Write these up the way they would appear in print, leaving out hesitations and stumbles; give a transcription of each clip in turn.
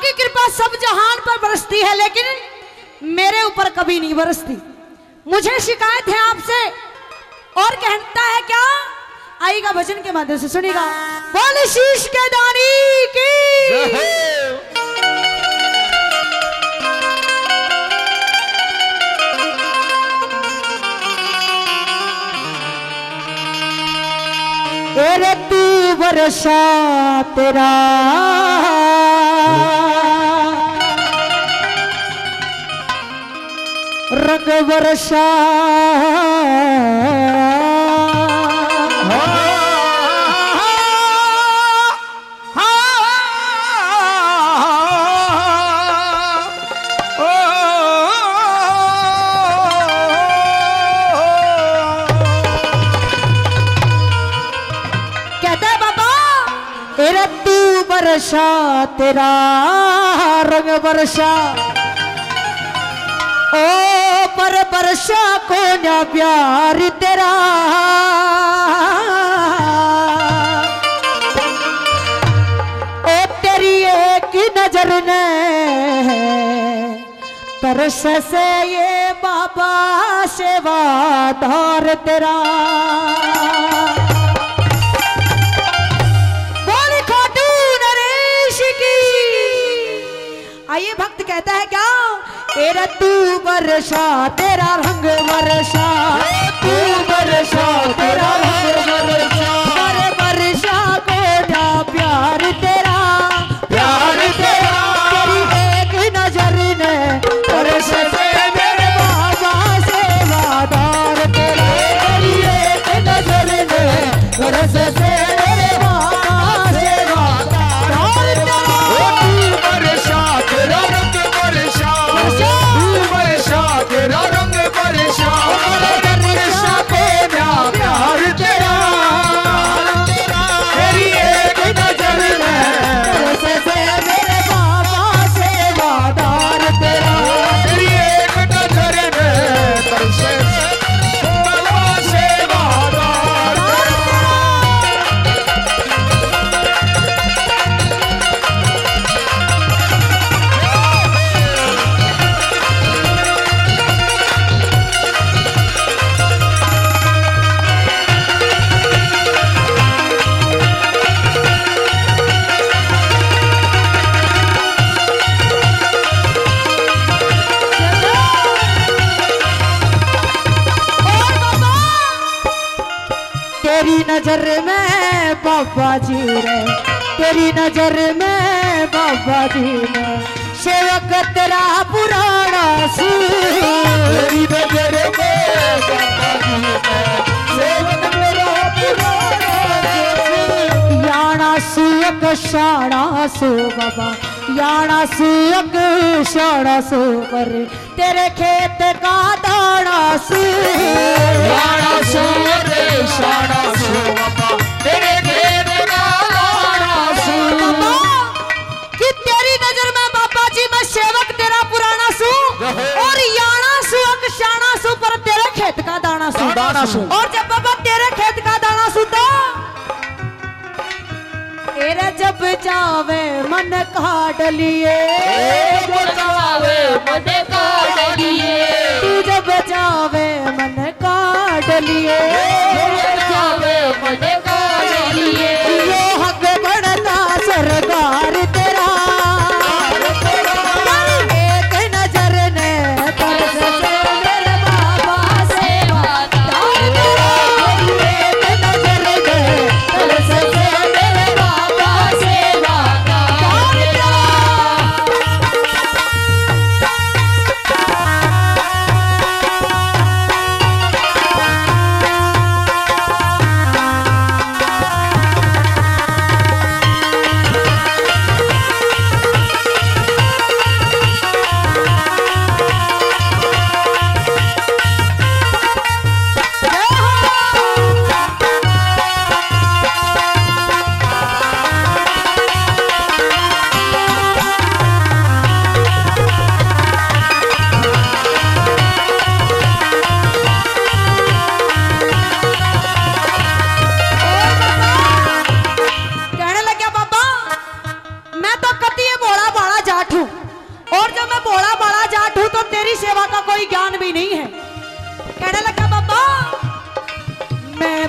आपकी कृपा सब जहान पर बरसती है, लेकिन मेरे ऊपर कभी नहीं बरसती। मुझे शिकायत है आपसे। और कहता है क्या? आइएगा भजन के माध्यम से सुनिएगा। बोल शीश के दानी की। तेरे तू वर्षा तेरा रंग वर्षा वर्षा तेरा रंग वर्षा ओ पर वर्षा को ना प्यार तेरा ओ तेरी एक नजर ने तरस से ये बाबा सेवादार तेरा। आइए भक्त कहता है क्या? तेरा तू वर्षा तेरा रंग वर्षा, तू वर्षा तेरा रंग वर्षा, अरे वर्षा को ना प्यार तेरा, प्यार तेरा तेरी एक नजर ने वर्ष से मेरे बाबा सेवादार तेरा, तेरी एक नजर ने वर्ष से मेरे बाबा सेवादार तेरा। तेरा रंग वर्षा, वर्षा तेरा रंग वर्षा, वर्षा को ना प्यार तेरा, तेरी एक नजर में से मेरे बाबा सेवादार तेरा, तेरी एक नजर में तरसे बाबा सेवादार तेरा। तेरी नजर में बाबा जी रे, तेरी नजर में बाबा जी ने सेवक तेरा पुराना सू, तेरी नजर में बाबा जी ने सेवक तेरा पुराना सू, याना सुयक शाना सु बाबा, याना सुयक शाना सु पर तेरे खेत का दाना सु, याना सुयक शाना सु बाबा, तेरे खेत का दाना सु। कि तेरी नजर में बाबा जी मैं सेवक तेरा पुराना सु, और याना सुयक शाना सु पर तेरे खेत का दाना सु, दाना सु। और जब बाबा तेरे खेत का दाना सु तो तेरा जब जावे मन काट लिए, जब जावे मन काट लिए, तू जब जावे मन काट लिए, जब जावे मन काट लिए, वो हक बढ़ता सरकार तेरा, एक नजर ने तरस से मेरे बाबा सेवादार तेरा, एक नजर ने तरस से मेरे बाबा सेवादार तेरा।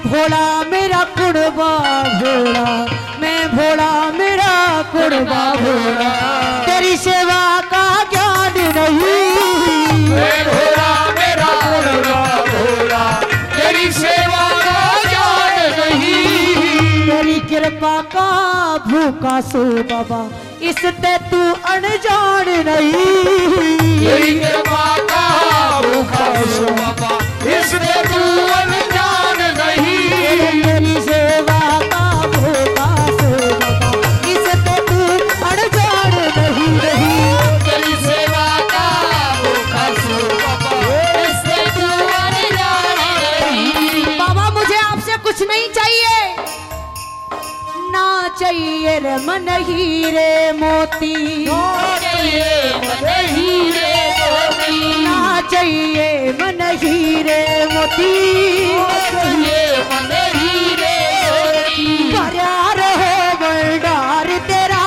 भोला मेरा कुड़बा भोला, मैं भोला मेरा कुड़बा भोला, तेरी सेवा का ज्ञान नहीं। मैं भोला मेरा कुड़बा भोला, तेरी सेवा का ज्ञान नहीं। तेरी कृपा का भूखा सो बाबा, इससे तू अनजान नहीं। तेरी कृपा का भूखा सो बाबा, इससे तू अनजान नहीं। तेरी सेवा का भूखा सो बाबा, इससे तू अनजान नहीं। तेरी सेवा का भूखा सो बाबा, इससे तू अनजान नहीं। बाबा मुझे आपसे कुछ नहीं चाहिए, ना चाहिए रे मन हीरे मोती, चाहिए मन हीरे मोती, ना चाहिए मन हीरे मोती, चाहिए मन हीरे मोती। भरा रहे भंडार तेरा,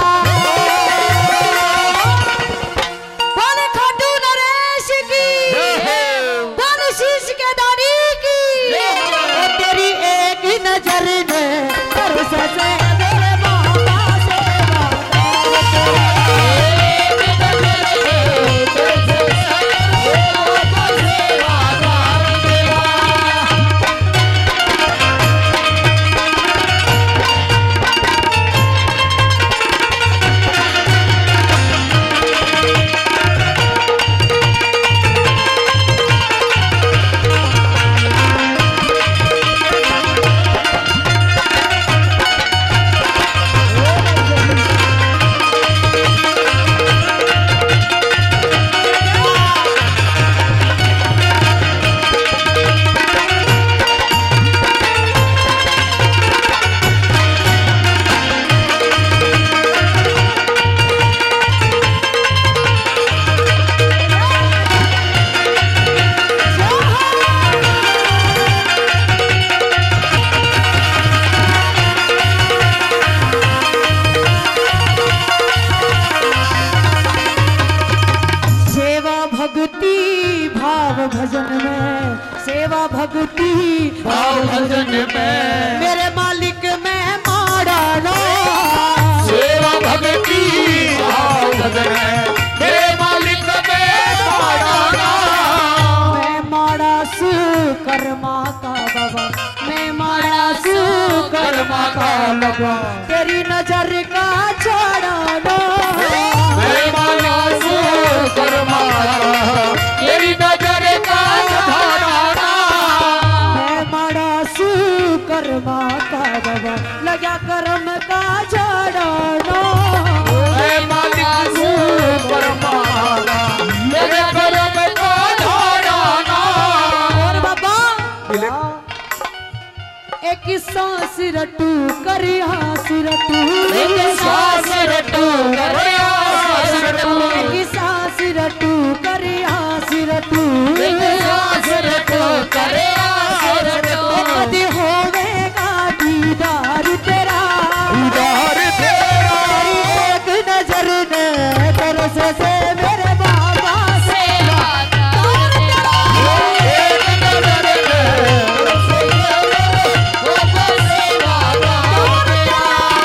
बोल खाटू नरेश की, बोल शीश के दानी की, तेरी एक ही नजर ने तरस से मेरे बाबा से भक्ति भाव भजन में, सेवा भक्ति भाव भजन में, मेरे मालिक में माड़ा लो। सेवा भक्ति भाव भजन में, मेरे मालिक में माड़ा लो। मैं माड़ा सु कर्मा का बाबा, मैं माड़ा सु कर्मा का बाबा, तेरी नजर का छोड़ा लो। मैं माड़ा सु कर्मा, तेरी नजर का छोड़ा। मैं माड़ा सु कर्मा का बाबा, लगा कर्म का छोड़ा लो। मैं मालिक सु कर्मा, मेरे कर्म का छोड़ा। और बाबा एक सांस रटू करिया सिरटू, एक सांस रटू करिया सिरटू, एक सांस रटू करिया सिरटू, एक सांस रटू करिया सिरटू। कदी होवेगा दीदार तेरा, दीदार तेरा। एक नजर ने तरस से मेरे बाबा से एक नजर में बाबा सेवा तेरा।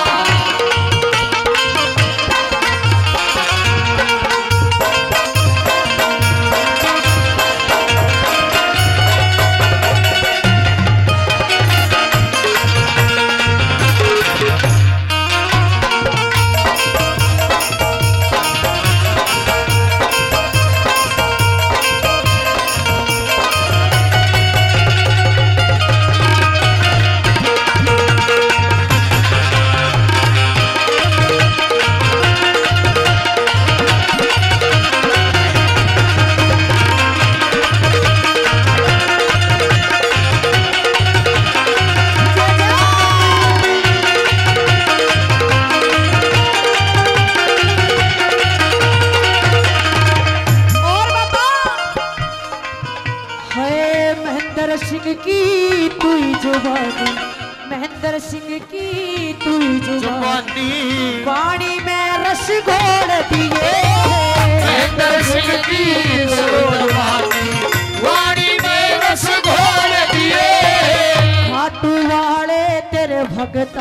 महेंद्र सिंह की तू जुबानी, महेंद्र सिंह की तू जुबानी, वाणी में रस घोल दिए। महेंद्र सिंह की जुबानी, वाणी में रस घोल दिए।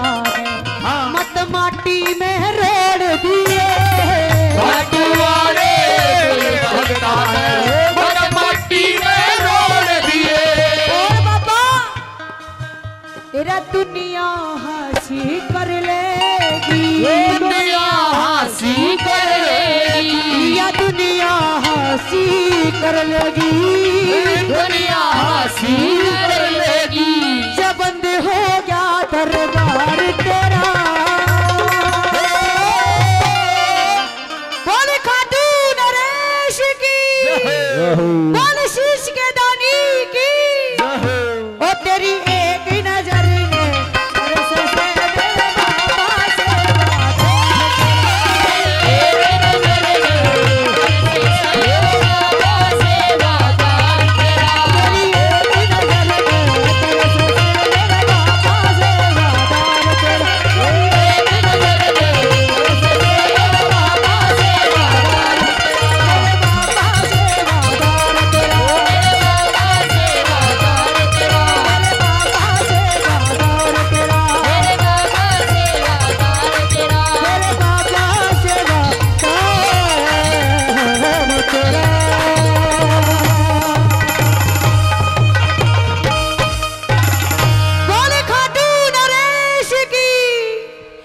ने हाँ। मत माटी में रोड़ दिए। तुम्हारे भगता ने मत माटी में रोड़ दिए। और बाबा तेरा दुनिया हंसी कर लेगी, दुनिया हंसी कर लेगी, या दुनिया हंसी कर लेगी।